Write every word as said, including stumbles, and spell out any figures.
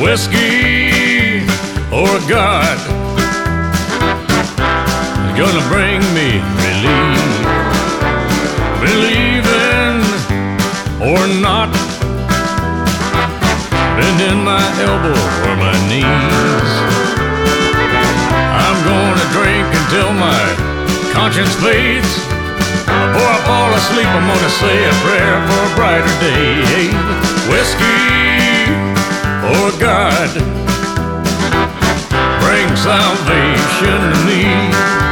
whiskey or God is gonna bring me relief. Believing or not, bending my elbow or my knees, I'm gonna drink until my conscience fades. Before I fall asleep, I'm gonna say a prayer for a brighter day. Whiskey or God, bring salvation to me.